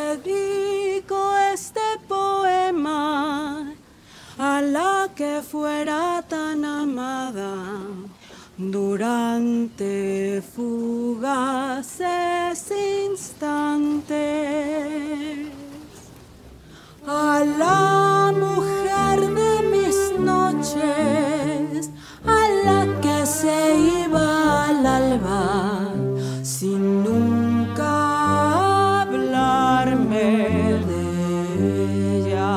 dedico este poema a la que fuera tan amada durante fugaces instantes, a la mujer de mis noches, a la que se iba al alba sin nunca hablarme de ella.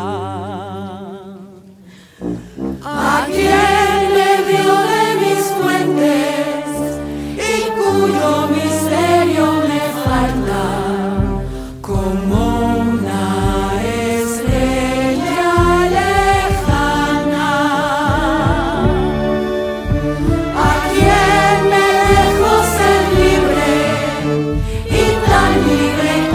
¿A quién me dio de mis fuentes y cuyo misterio me falta como una estrella lejana? ¿A quién me dejó ser libre y tan libre